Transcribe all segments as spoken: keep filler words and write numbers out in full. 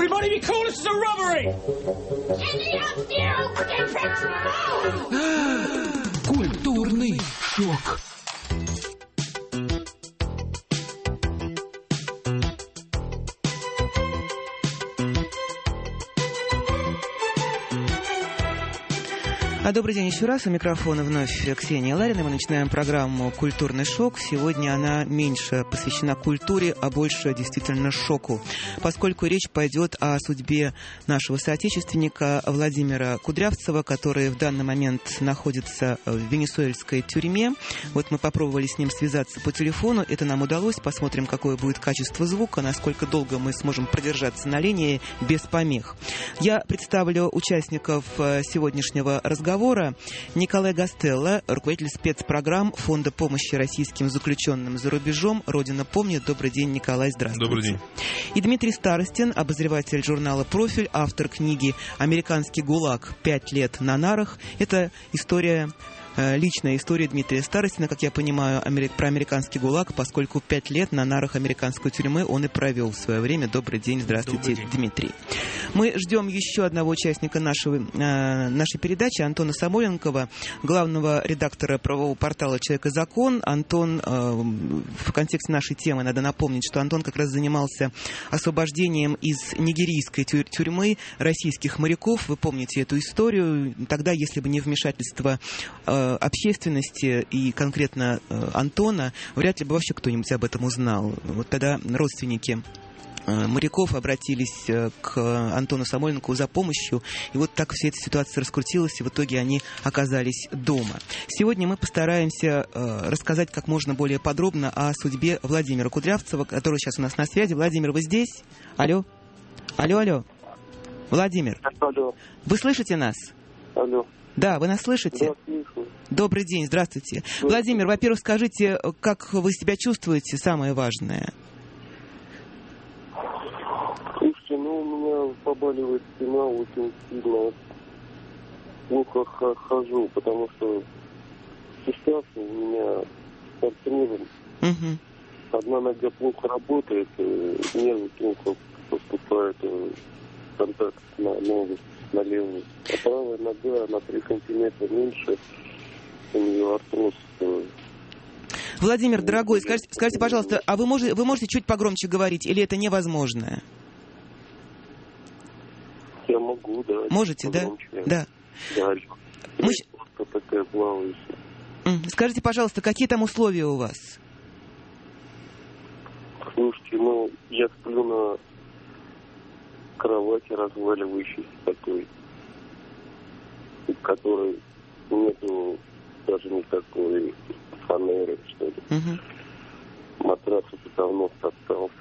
Everybody be cool, this is a robbery! Культурный шок. А добрый день еще раз. У микрофона вновь Ксения Ларина. Мы начинаем программу «Культурный шок». Сегодня она меньше посвящена культуре, а больше действительно шоку, поскольку речь пойдет о судьбе нашего соотечественника Владимира Кудрявцева, который в данный момент находится в венесуэльской тюрьме. Вот мы попробовали с ним связаться по телефону. Это нам удалось. Посмотрим, какое будет качество звука, насколько долго мы сможем продержаться на линии без помех. Я представлю участников сегодняшнего разговора. Николай Гастелло, руководитель спецпрограмм Фонда помощи российским заключенным за рубежом. Родина помнит. Добрый день, Николай, здравствуйте. Добрый день. И Дмитрий Старостин, обозреватель журнала «Профиль», автор книги «Американский ГУЛАГ. Пять лет на нарах». Это история... Личная история Дмитрия Старостина, как я понимаю, про американский ГУЛАГ, поскольку пять лет на нарах американской тюрьмы он и провел в свое время. Добрый день, здравствуйте, Добрый день. Дмитрий. Мы ждем еще одного участника нашего, нашей передачи, Антона Самойленкова, главного редактора правового портала «Человек и закон». Антон, в контексте нашей темы надо напомнить, что Антон как раз занимался освобождением из нигерийской тюрьмы российских моряков. Вы помните эту историю. Тогда, если бы не вмешательство общественности и конкретно Антона, вряд ли бы вообще кто-нибудь об этом узнал. Вот тогда родственники моряков обратились к Антону Самойленкову за помощью, и вот так вся эта ситуация раскрутилась, и в итоге они оказались дома. Сегодня мы постараемся рассказать как можно более подробно о судьбе Владимира Кудрявцева, который сейчас у нас на связи. Владимир, вы здесь? Алло? Алло, алло. Владимир, алло. Вы слышите нас? Алло. Да, вы нас слышите? Да, слышу. Добрый день, здравствуйте. здравствуйте. Владимир, во-первых, скажите, как вы себя чувствуете, самое важное? Слушайте, ну у меня побаливает спина очень сильно. Плохо хожу, потому что сейчас у меня партнер. Угу. Одна нога плохо работает, нервы плохо поступают, контакт на ногу. На левую. А правая нога на три сантиметра меньше, у нее артроз. Владимир, дорогой, скажите, скажите, пожалуйста, а вы можете, вы можете чуть погромче говорить, или это невозможно? Я могу, да. Можете, погромче. да? Да. Да. Мы... Просто такая плавающая. Скажите, пожалуйста, какие там условия у вас? Слушайте, ну, я сплю на кровати разваливающейся такой, в которой нету даже никакой фанеры, что ли. Угу. Матрас уже давно остался.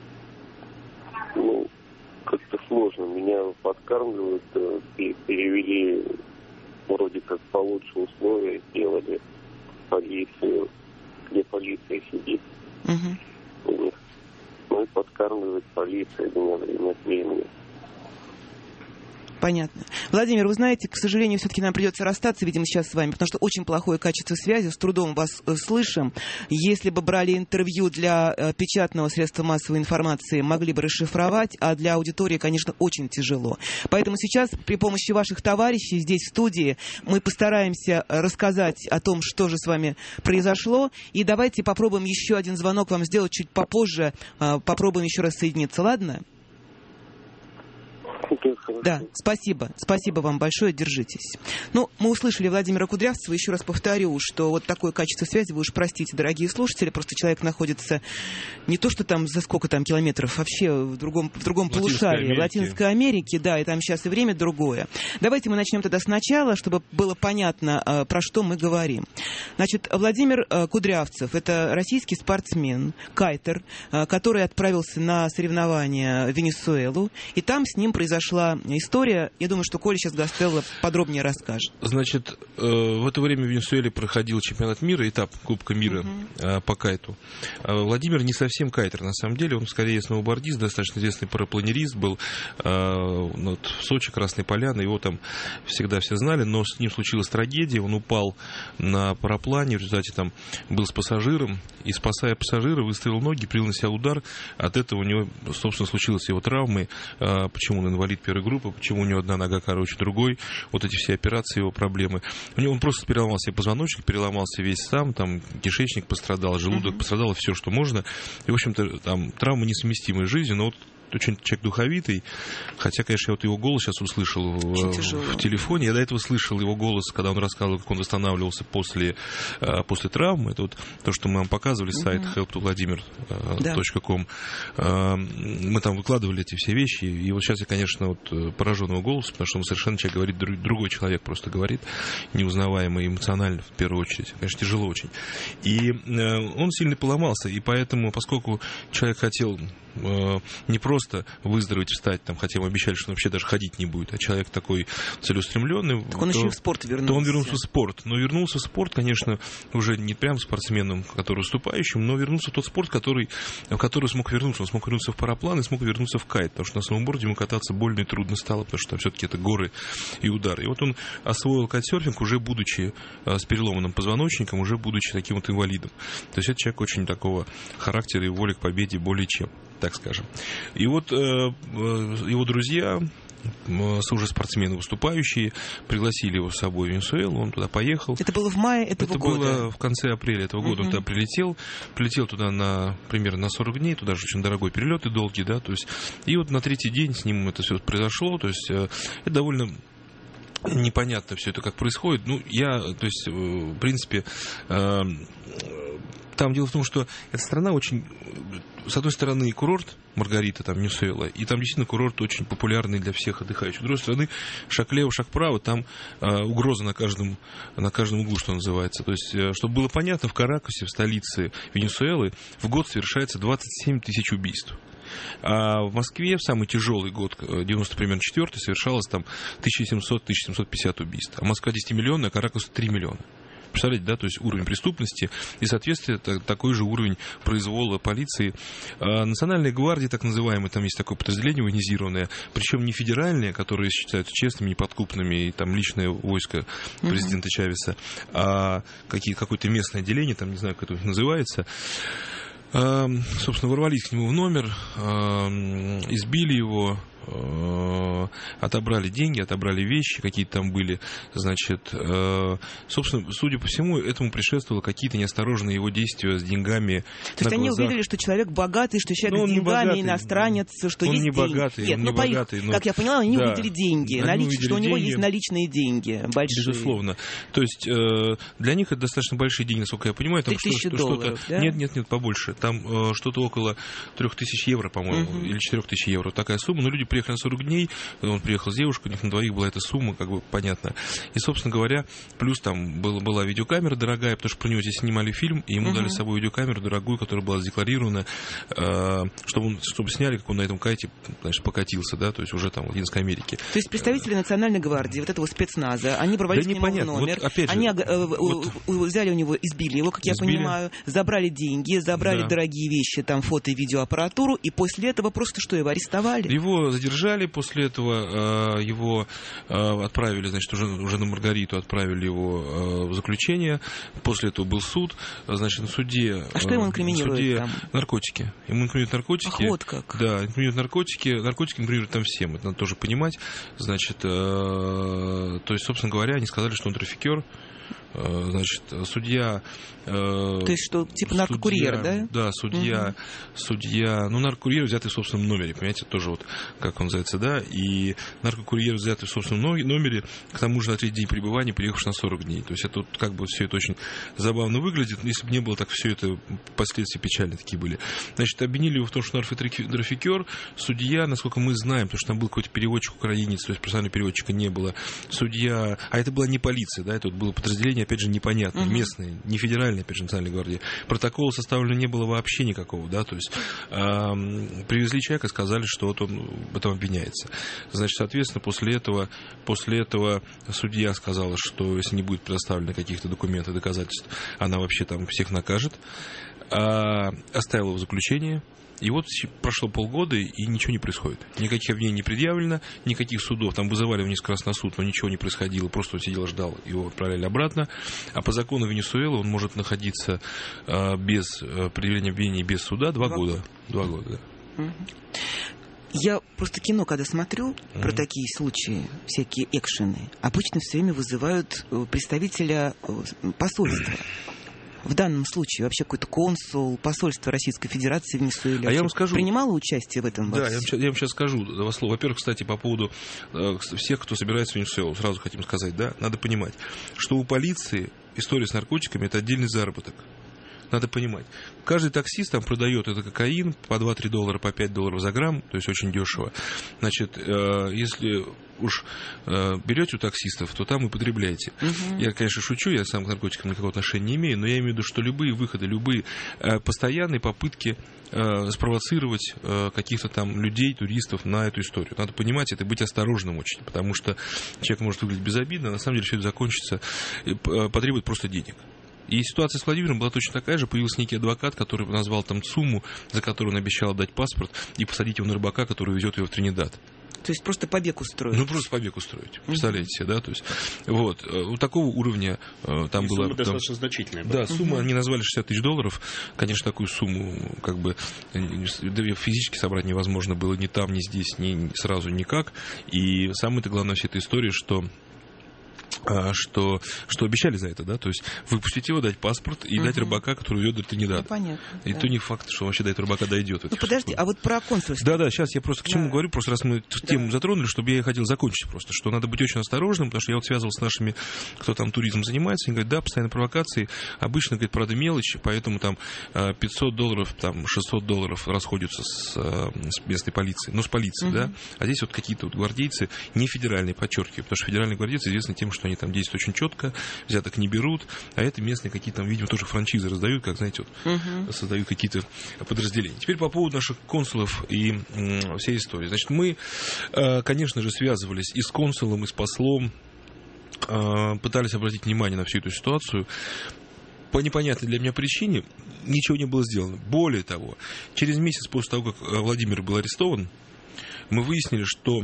Ну, как-то сложно. Меня подкармливают, перевели вроде как получше условия, сделали полицию, где полиция сидит. Угу. Ну и подкармливает полиция меня время от времени. Понятно. Владимир, вы знаете, к сожалению, все-таки нам придется расстаться, видимо, сейчас с вами, потому что очень плохое качество связи, с трудом вас э, слышим. Если бы брали интервью для э, печатного средства массовой информации, могли бы расшифровать, а для аудитории, конечно, очень тяжело. Поэтому сейчас при помощи ваших товарищей здесь, в студии, мы постараемся рассказать о том, что же с вами произошло, и давайте попробуем еще один звонок вам сделать чуть попозже, э, попробуем еще раз соединиться, ладно? Да, спасибо. Спасибо вам большое, держитесь. Ну, мы услышали Владимира Кудрявцева. Еще раз повторю, что вот такое качество связи, вы уж простите, дорогие слушатели, просто человек находится не то, что там за сколько там километров, вообще в другом, в другом полушарии, в Латинской Америке, да, и там сейчас и время другое. Давайте мы начнем тогда сначала, чтобы было понятно, про что мы говорим. Значит, Владимир Кудрявцев — это российский спортсмен, кайтер, который отправился на соревнования в Венесуэлу, и там с ним произошло произошла история. Я думаю, что Коля сейчас Гастелло подробнее расскажет. Значит, в это время в Венесуэле проходил чемпионат мира, этап Кубка мира uh-huh. по кайту. Владимир не совсем кайтер, на самом деле. Он скорее сноубордист, достаточно известный парапланерист был. Вот, в Сочи, Красной Поляны. Его там всегда все знали, но с ним случилась трагедия. Он упал на параплане, в результате там был с пассажиром. И, спасая пассажира, выставил ноги, принял на себя удар. От этого у него, собственно, случилась его травмы. Почему он инвалид первой группы, почему у него одна нога короче другой. Вот эти все операции, его проблемы. У него он просто переломал себе позвоночник, переломался весь сам, там кишечник пострадал, желудок mm-hmm. пострадал, все, что можно. И, в общем-то, там травмы несовместимые с жизнью, но вот очень человек духовитый, хотя, конечно, я вот его голос сейчас услышал в, в телефоне. Я до этого слышал его голос, когда он рассказывал, как он восстанавливался после, после травмы. Это вот то, что мы вам показывали, сайт mm-hmm. help to vladimir точка com. Да. Мы там выкладывали эти все вещи, и вот сейчас я, конечно, вот поражен его голосом, потому что он совершенно человек говорит, другой человек просто говорит, неузнаваемый, эмоционально в первую очередь. Конечно, тяжело очень. И он сильно поломался, и поэтому, поскольку человек хотел не просто выздороветь, встать, там, хотя ему обещали, что он вообще даже ходить не будет, а человек такой целеустремленный. Так он то, еще и в спорт вернулся. То он вернулся в спорт. Но вернулся в спорт, конечно, уже не прям спортсменом, который выступающим, но вернулся в тот спорт, который, в который смог вернуться. Он смог вернуться в параплан и смог вернуться в кайт, потому что на сноуборде ему кататься больно и трудно стало, потому что там все-таки это горы и удары. И вот он освоил кайтсерфинг, уже будучи с переломанным позвоночником, уже будучи таким вот инвалидом. То есть это человек очень такого характера и воли к победе более чем, так скажем. И вот э, его друзья, э, уже спортсмены выступающие, пригласили его с собой в Венесуэлу, он туда поехал. Это было в мае этого Это года? Это было в конце апреля этого года. Uh-huh. Он туда прилетел, прилетел туда на, примерно на сорок дней, туда же очень дорогой перелет и долгий, да, то есть, и вот на третий день с ним это все произошло, то есть, э, это довольно непонятно все это как происходит. Ну, я, то есть, в принципе, э, там дело в том, что эта страна очень, с одной стороны, курорт Маргарита, там, Венесуэла, и там действительно курорт очень популярный для всех отдыхающих. С другой стороны, шаг влево, шаг вправо, там э, угроза на каждом, на каждом углу, что называется. То есть, э, чтобы было понятно, в Каракасе, в столице Венесуэлы, в год совершается двадцать семь тысяч убийств. А в Москве в самый тяжелый год, девяносто примерно четвёртый, совершалось там тысяча семьсот — тысяча семьсот пятьдесят убийств. А Москва десятимиллионная, а Каракас три миллиона. Представляете, да, то есть уровень преступности и, соответственно, такой же уровень произвола полиции. А Национальная гвардия, так называемая, там есть такое подразделение военизированное, причем не федеральное, которое считаются честными, неподкупными, и там личное войско президента mm-hmm. Чавеса, а какие, какое-то местное отделение, там не знаю, как это называется. А, собственно, ворвались к нему в номер, а, избили его, отобрали деньги, отобрали вещи, какие-то там были, значит, собственно, судя по всему, этому предшествовало какие-то неосторожные его действия с деньгами. То есть они увидели, что человек богатый, что человек с деньгами, иностранец, что он есть не деньги. Богатый, Нет, он ну, не по богатый, их, но... как я поняла, они да, увидели деньги, они налич... увидели что у него деньги. есть наличные деньги, большие. Безусловно. То есть для них это достаточно большие деньги, насколько я понимаю. Там три тысячи что, долларов, что-то... да? Нет, нет, нет, побольше. Там что-то около трех тысяч евро, по-моему, uh-huh. или четырех тысяч евро. Такая сумма. Но люди приехали на сорок дней, он приехал с девушкой, у них на двоих была эта сумма, как бы понятно. И, собственно говоря, плюс там был, была видеокамера дорогая, потому что про него здесь снимали фильм, и ему uh-huh. дали с собой видеокамеру дорогую, которая была задекларирована, э, чтобы, он, чтобы сняли, как он на этом кайте, значит, покатился, да, то есть уже там в Латинской Америке. То есть представители Национальной гвардии, вот этого спецназа, они пробрались да к нему в номер, вот, опять же, они э, вот, взяли у него, избили его, как избили. я понимаю, забрали деньги, забрали да. дорогие вещи, там фото и видеоаппаратуру, и после этого просто что, его арестовали? Его задержали, после этого э, его э, отправили, значит, уже, уже на Маргариту отправили его э, в заключение, после этого был суд, значит, на суде... А что ему инкриминируют суде там? Наркотики. Ему инкриминируют наркотики. Ах, вот как. Да, инкриминируют наркотики, наркотики инкриминируют там всем, это надо тоже понимать, значит, э, то есть, собственно говоря, они сказали, что он трафикер. Значит, судья... То есть, что, типа наркокурьер, да? Да, судья, угу. судья, ну, наркокурьер, взятый в собственном номере, понимаете, тоже вот, как он называется, да, и наркокурьер, взятый в собственном номере, к тому же на третий день пребывания, приехавший на сорок дней. То есть, это вот, как бы все это очень забавно выглядит, если бы не было так, все это последствия печальные такие были. Значит, обвинили его в том, что наркотрафикер, судья, насколько мы знаем, потому что там был какой-то переводчик украинец, то есть, профессионального переводчика не было, судья, а это была не полиция, да, это вот было подразделение подразделения, опять же, непонятные, uh-huh. местные, не федеральные, опять же, национальной гвардии. Протокола составлено не было вообще никакого, да, то есть э, привезли человека, сказали, что вот он в этом обвиняется. Значит, соответственно, после этого, после этого судья сказала, что если не будет предоставлено каких-то документов, доказательств, она вообще там всех накажет. А, оставила его в заключении. И вот прошло полгода, и ничего не происходит. Никаких обвинений не предъявлено, никаких судов. Там вызывали его несколько раз на суд, но ничего не происходило. Просто он сидел, ждал, его отправляли обратно. А по закону Венесуэлы он может находиться а, без а, предъявления обвинений, без суда два, два года. Два года, да. Угу. Я просто кино, когда смотрю mm-hmm. про такие случаи, всякие экшены, обычно все время вызывают представителя посольства. В данном случае вообще какой-то консул, посольство Российской Федерации в Венесуэле а я вам скажу, принимало участие в этом? Да, я вам, я вам сейчас скажу два слова. Во-первых, кстати, по поводу э, всех, кто собирается в Венесуэлу, сразу хотим сказать, да, надо понимать, что у полиции история с наркотиками – это отдельный заработок. Надо понимать. Каждый таксист там продает это кокаин по два-три доллара, по пять долларов за грамм, то есть очень дешево. Значит, э, если уж э, берете у таксистов, то там и потребляйте. Uh-huh. Я, конечно, шучу, я сам к наркотикам никакого отношения не имею, но я имею в виду, что любые выходы, любые э, постоянные попытки э, спровоцировать э, каких-то там людей, туристов на эту историю. Надо понимать это и быть осторожным очень, потому что человек может выглядеть безобидно, а на самом деле все это закончится, э, потребует просто денег. И ситуация с Владимиром была точно такая же. Появился некий адвокат, который назвал там сумму, за которую он обещал дать паспорт и посадить его на рыбака, который везет его в Тринидад. То есть просто побег устроить? Ну, просто побег устроить. Представляете себе, да? То есть, вот. У такого уровня там и была... Сумма достаточно там, значительная. Да, да сумма, uh-huh. они назвали шестьдесят тысяч долларов. Конечно, такую сумму как бы физически собрать невозможно было ни там, ни здесь, ни сразу никак. И самое-то главное всей этой истории, что... Что, что обещали за это, да, то есть выпустить его, дать паспорт и угу. дать рыбака, который уйдет до Тринидада. Ну, понятно. И да. то не факт, что вообще до этого рыбака дойдет. Ну, подожди, а вот про консульство. Да-да, сейчас я просто к чему да. говорю, просто раз мы эту тему да. затронули, чтобы я хотел закончить просто, что надо быть очень осторожным, потому что я вот связывался с нашими, кто там туризмом занимается, они говорят, да, постоянно провокации, обычно, говорит, правда, мелочь, поэтому там пятьсот долларов, там шестьсот долларов расходятся с, с местной полицией, ну, с полицией, угу. да, а здесь вот какие-то вот гвардейцы, не федеральные, подчеркиваю, потому что федеральные гвардейцы известны тем, что они там действуют очень четко, взяток не берут, а это местные какие-то там, видимо, тоже франшизы раздают, как, знаете, вот, uh-huh. создают какие-то подразделения. Теперь по поводу наших консулов и м, всей истории. Значит, мы, э, конечно же, связывались и с консулом, и с послом, э, пытались обратить внимание на всю эту ситуацию. По непонятной для меня причине ничего не было сделано. Более того, через месяц после того, как Владимир был арестован, мы выяснили, что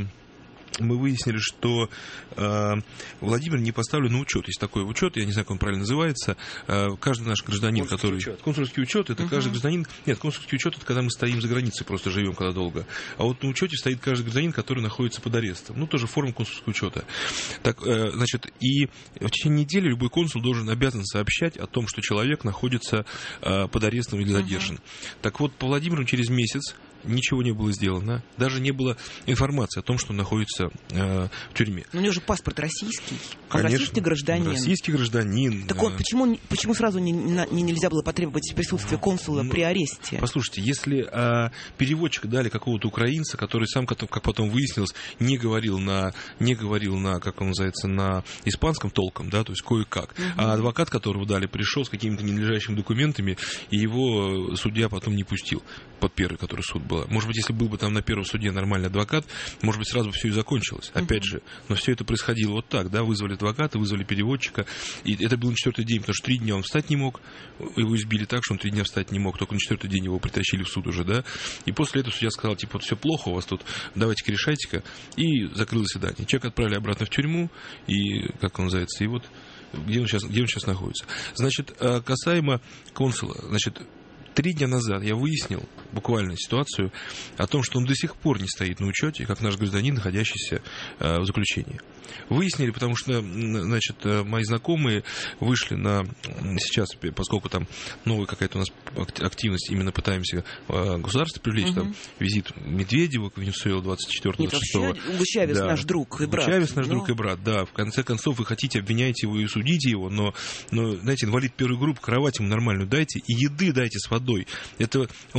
Мы выяснили, что э, Владимир не поставлен на учет. Есть такой учет, я не знаю, как он правильно называется. Э, каждый наш гражданин, консульский который... Учет. Консульский учет. Это uh-huh. каждый гражданин... Нет, консульский учет, это когда мы стоим за границей, просто живем когда долго. А вот на учете стоит каждый гражданин, который находится под арестом. Ну, тоже форма консульского учета. Так, э, значит, и в течение недели любой консул должен обязан сообщать о том, что человек находится э, под арестом или задержан. Uh-huh. Так вот, по Владимиру через месяц ничего не было сделано. Даже не было информации о том, что он находится э, в тюрьме. Но у него же паспорт российский. Он Конечно, российский гражданин. Российский гражданин. Так вот, почему, почему сразу не, не, нельзя было потребовать присутствия консула ну, при аресте? Послушайте, если э, переводчик дали какого-то украинца, который сам, как, как потом выяснилось, не говорил на, не говорил на, как он называется, на испанском толком, да, то есть кое-как, угу. а адвокат, которого дали, пришел с какими-то ненадлежащими документами, и его судья потом не пустил под первый, который суд был. Может быть, если был бы там на первом суде нормальный адвокат, может быть, сразу бы все и закончилось. Опять же, но все это происходило вот так, да, вызвали адвоката, вызвали переводчика, и это был на четвертый день, потому что три дня он встать не мог, его избили так, что он три дня встать не мог, только на четвертый день его притащили в суд уже, да, и после этого судья сказал, типа, вот все плохо у вас тут, давайте-ка решайте-ка, и закрыл заседание. Человека отправили обратно в тюрьму, и, как он называется, и вот, где он сейчас, где он сейчас находится. Значит, касаемо консула, значит, Три дня назад я выяснил буквально ситуацию о том, что он до сих пор не стоит на учете, как наш гражданин, находящийся э, в заключении. Выяснили, потому что, значит, мои знакомые вышли на сейчас, поскольку там новая какая-то у нас активность, именно пытаемся э, государство привлечь, угу. там визит Медведева к Венесуэле двадцать четвёртого двадцать шестого. Нет, вообще Уго Чавес да. наш друг и брат. Уго Чавес наш но... друг и брат, да. В конце концов, вы хотите, обвиняете его и судите его, но, но знаете, инвалид первой группы, кровать ему нормальную дайте и еды дайте с водой. Это он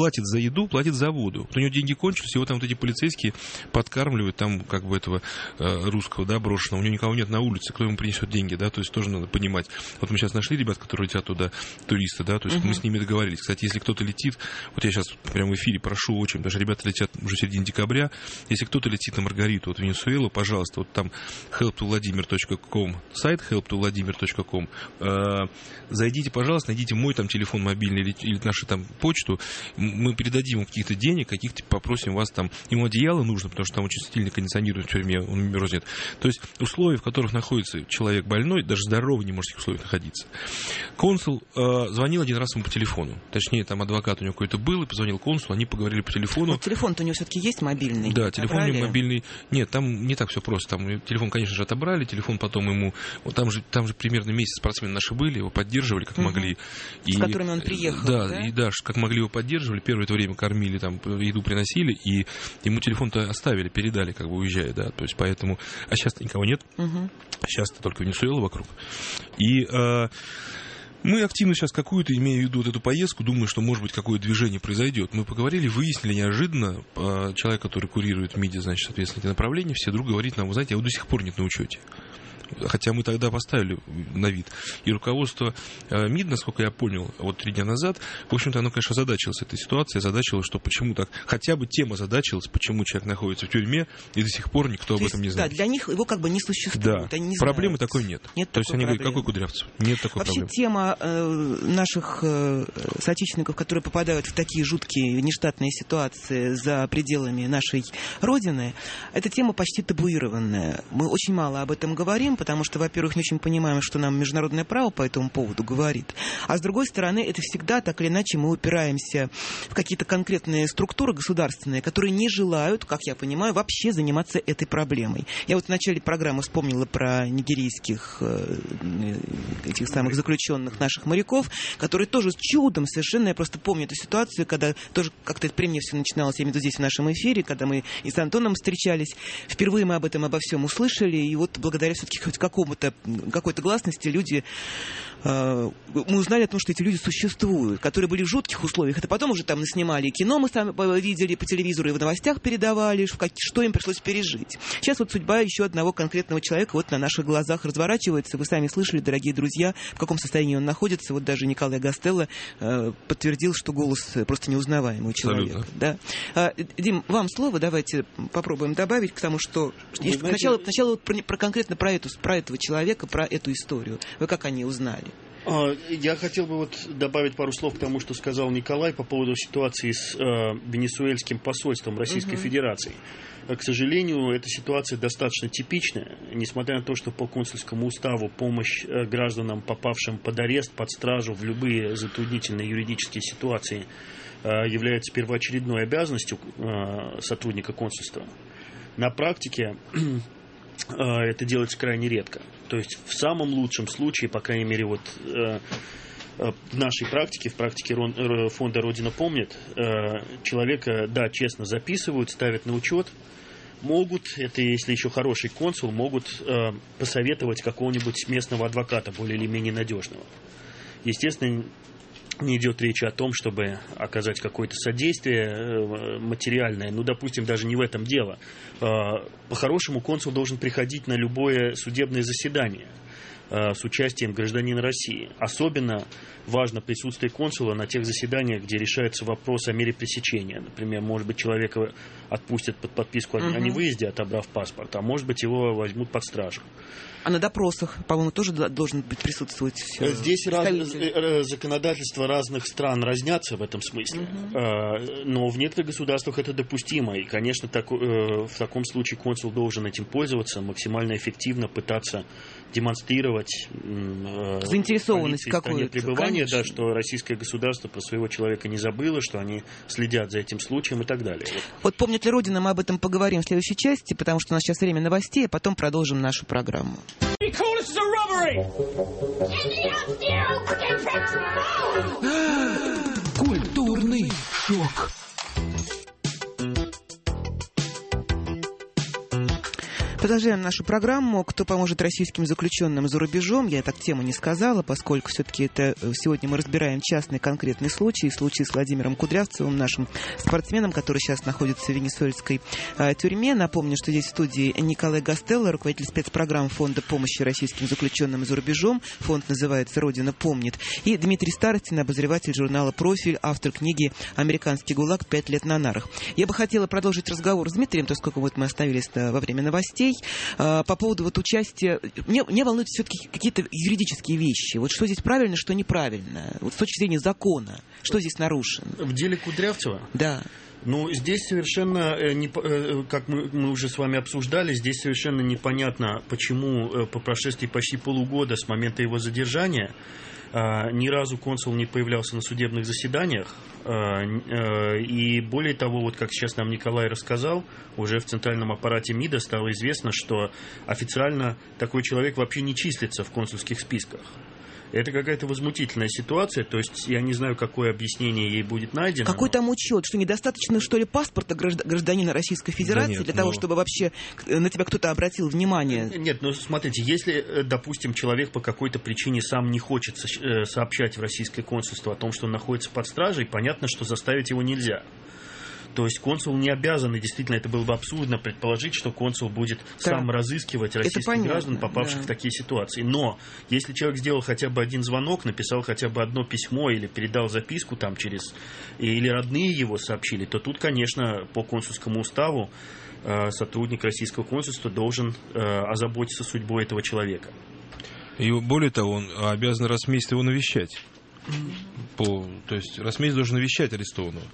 платит за еду, платит за воду. Вот у него деньги кончились, его там вот эти полицейские подкармливают, там как бы этого э, русского, да, брошенного. У него никого нет на улице, кто ему принесет деньги, да, то есть тоже надо понимать. Вот мы сейчас нашли ребят, которые летят туда, туристы, да, то есть uh-huh. мы с ними договорились. Кстати, если кто-то летит, вот я сейчас прямо в эфире прошу очень, даже ребята летят уже в середине декабря, если кто-то летит на Маргариту, вот в Венесуэлу, пожалуйста, вот там help to vladimir точка com, сайт help to vladimir точка com, э, зайдите, пожалуйста, найдите мой там телефон мобильный или, или нашу там почту, мы передадим ему каких-то денег, каких-то попросим вас там, ему одеяло нужно, потому что там очень сильно кондиционируют в тюрьме, он мерзнет. То есть условия, в которых находится человек больной, даже здоровый не может в этих условиях находиться. Консул э, звонил один раз ему по телефону, точнее, там адвокат у него какой-то был, и позвонил консулу, они поговорили по телефону. Вот телефон-то у него все-таки есть мобильный? Да, телефон у него мобильный. Нет, там не так все просто. Там телефон, конечно же, отобрали, телефон потом ему... Вот там же, там же примерно месяц спортсмены наши были, его поддерживали, как угу. могли. И, с которыми он приехал, да? Да, и да, как могли его поддерживали. Первое это время кормили, там, еду приносили, и ему телефон-то оставили, передали, как бы уезжая, да. То есть поэтому... А сейчас-то никого нет. Угу. Сейчас-то только Венесуэла вокруг. И... Э, Мы активно сейчас какую-то, имея в виду вот эту поездку, думаю, что, может быть, какое движение произойдет. Мы поговорили, выяснили неожиданно, человек, который курирует в МИДе, значит, соответственно, эти направления, все вдруг говорит нам, вы знаете, его до сих пор нет на учете. Хотя мы тогда поставили на вид. И руководство МИД, насколько я понял, вот три дня назад, в общем-то, оно, конечно, озадачилось этой ситуацией, озадачилось, что почему так, хотя бы тема озадачилась, почему человек находится в тюрьме, и до сих пор никто об этом не знает. Да, для них его как бы не существует. Да, они не проблемы знают. такой нет. нет То есть они проблемы. говорят, какой Кудрявцев? Нет такой Вообще, проблемы. тема э, наших э, соотечественников, которые попадают в такие жуткие нештатные ситуации за пределами нашей Родины, эта тема почти табуированная. Мы очень мало об этом говорим, потому что, во-первых, не очень понимаем, что нам международное право по этому поводу говорит. А с другой стороны, это всегда так или иначе мы упираемся в какие-то конкретные структуры государственные, которые не желают, как я понимаю, вообще заниматься этой проблемой. Я вот в начале программы вспомнила про нигерийских этих самых заключенных наших моряков, которые тоже чудом совершенно, я просто помню эту ситуацию, когда тоже как-то при мне все начиналось, я имею в виду здесь в нашем эфире, когда мы и с Антоном встречались, впервые мы об этом обо всем услышали, и вот благодаря все-таки хоть какому-то какой-то гласности люди, э, мы узнали о том, что эти люди существуют, которые были в жутких условиях. Это потом уже там наснимали кино, мы сами видели по телевизору и в новостях передавали, что им пришлось пережить. Сейчас вот судьба еще одного конкретного человека вот на наших глазах разворачивается. Вы сами слышали, дорогие друзья, в каком состоянии он находится. Вот даже Николай Гастелло э, подтвердил, что голос просто неузнаваемый у человека. Да? А, Дим, вам слово, давайте попробуем добавить к тому, что... Знаете, сначала сначала вот про, про конкретно про, эту, про этого человека, про эту историю. Вы как они узнали? Я хотел бы вот добавить пару слов к тому, что сказал Николай по поводу ситуации с э, венесуэльским посольством Российской угу. Федерации. К сожалению, эта ситуация достаточно типичная. Несмотря на то, что по консульскому уставу помощь гражданам, попавшим под арест, под стражу в любые затруднительные юридические ситуации э, является первоочередной обязанностью э, сотрудника консульства. На практике это делается крайне редко. То есть в самом лучшем случае, по крайней мере, вот э, в нашей практике, в практике фонда «Родина помнит», э, человека, да, честно записывают, ставят на учет, могут, это если еще хороший консул, могут э, посоветовать какого-нибудь местного адвоката, более или менее надежного. Естественно, не идет речи о том, чтобы оказать какое-то содействие материальное. Ну, допустим, даже не в этом дело. По-хорошему, консул должен приходить на любое судебное заседание с участием гражданина России. Особенно важно присутствие консула на тех заседаниях, где решается вопрос о мере пресечения. Например, может быть, человека отпустят под подписку о невыезде, отобрав паспорт, а может быть, его возьмут под стражу. А на допросах, по-моему, тоже должен быть присутствовать все. Здесь раз, законодательства разных стран разнятся в этом смысле. Uh-huh. Но в некоторых государствах это допустимо. И, конечно, так, в таком случае консул должен этим пользоваться, максимально эффективно пытаться демонстрировать заинтересованность какую-то. Пребывания, да, что российское государство про своего человека не забыло, что они следят за этим случаем и так далее. Вот помнит ли Родина, мы об этом поговорим в следующей части, потому что у нас сейчас время новостей, а потом продолжим нашу программу. Культурный шок. Продолжаем нашу программу. Кто поможет российским заключенным за рубежом? Я так тему не сказала, поскольку все-таки это сегодня мы разбираем частный конкретный случай, случай с Владимиром Кудрявцевым, нашим спортсменом, который сейчас находится в венесуэльской э, тюрьме. Напомню, что здесь в студии Николай Гастелло, руководитель спецпрограмм Фонда помощи российским заключенным за рубежом. Фонд называется «Родина помнит». И Дмитрий Старостин, обозреватель журнала «Профиль», автор книги «Американский ГУЛАГ. Пять лет на нарах». Я бы хотела продолжить разговор с Дмитрием, то сколько вот мы остановились во время новостей. По поводу вот участия... Мне, мне волнуют все-таки какие-то юридические вещи. Вот что здесь правильно, что неправильно. Вот с точки зрения закона. Что здесь нарушено? В деле Кудрявцева? Да. Ну, здесь совершенно, не, как мы, мы уже с вами обсуждали, здесь совершенно непонятно, почему по прошествии почти полугода с момента его задержания ни разу консул не появлялся на судебных заседаниях. И более того, вот как сейчас нам Николай рассказал, уже в центральном аппарате МИДа стало известно, что официально такой человек вообще не числится в консульских списках. Это какая-то возмутительная ситуация, то есть я не знаю, какое объяснение ей будет найдено. Какой там учет? Что недостаточно, что ли, паспорта гражданина Российской Федерации да нет, для но... того, чтобы вообще на тебя кто-то обратил внимание? Нет, ну смотрите, если, допустим, человек по какой-то причине сам не хочет сообщать в российское консульство о том, что он находится под стражей, понятно, что заставить его нельзя. То есть консул не обязан, и действительно это было бы абсурдно предположить, что консул будет да. сам разыскивать российских понятно, граждан, попавших да. в такие ситуации. Но если человек сделал хотя бы один звонок, написал хотя бы одно письмо или передал записку там через... или родные его сообщили, то тут, конечно, по консульскому уставу сотрудник российского консульства должен озаботиться судьбой этого человека. И более того, он обязан раз в месяц его навещать. По... То есть раз в месяц должен навещать арестованного.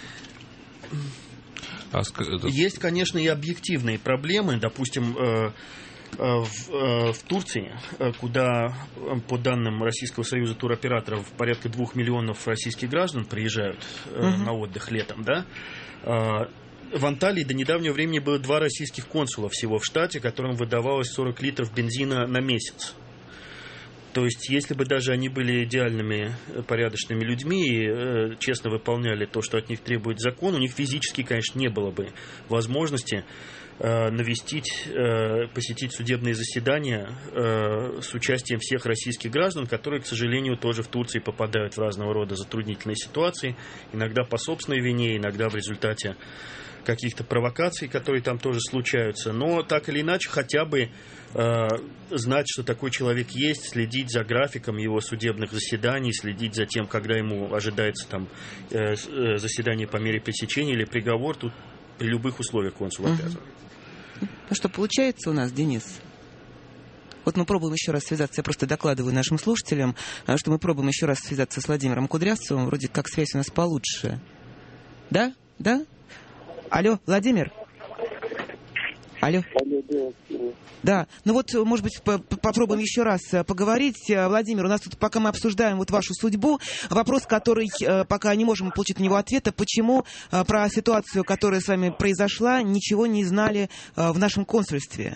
Есть, конечно, и объективные проблемы. Допустим, в, в Турции, куда, по данным Российского союза туроператоров, порядка двух миллионов российских граждан приезжают uh-huh. на отдых летом, да, в Анталии до недавнего времени было два российских консула всего в штате, которым выдавалось сорок литров бензина на месяц. То есть, если бы даже они были идеальными, порядочными людьми и э, честно выполняли то, что от них требует закон, у них физически, конечно, не было бы возможности э, навестить, э, посетить судебные заседания э, с участием всех российских граждан, которые, к сожалению, тоже в Турции попадают в разного рода затруднительные ситуации, иногда по собственной вине, иногда в результате каких-то провокаций, которые там тоже случаются. Но так или иначе, хотя бы э, знать, что такой человек есть, следить за графиком его судебных заседаний, следить за тем, когда ему ожидается там э, заседание по мере пресечения или приговор, тут при любых условиях консул угу. обязан. Ну что, получается у нас, Денис? Вот мы пробуем еще раз связаться, я просто докладываю нашим слушателям, что мы пробуем еще раз связаться с Владимиром Кудрявцевым, вроде как связь у нас получше. Да? Да? Алло, Владимир? Алло. Алло, да. Да, ну вот, может быть, попробуем еще раз поговорить. Владимир, у нас тут, пока мы обсуждаем вот вашу судьбу, вопрос, который пока не можем получить на него ответа, почему про ситуацию, которая с вами произошла, ничего не знали в нашем консульстве?